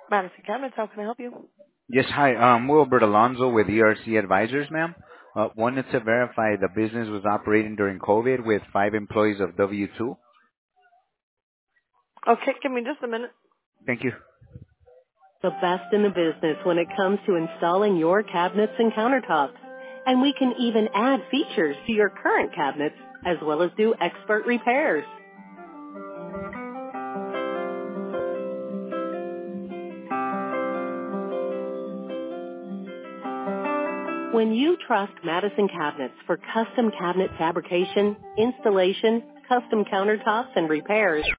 Madison Cabinets, how can I help you? Yes, hi. Wilbert Alonso with ERC Advisors, ma'am. Wanted to verify the business was operating during COVID with 5 employees of W-2. Okay, give me just a minute. Thank you. The best in the business when it comes to installing your cabinets and countertops. And we can even add features to your current cabinets as well as do expert repairs. When you trust Madison Cabinets for custom cabinet fabrication, installation, custom countertops, and repairs,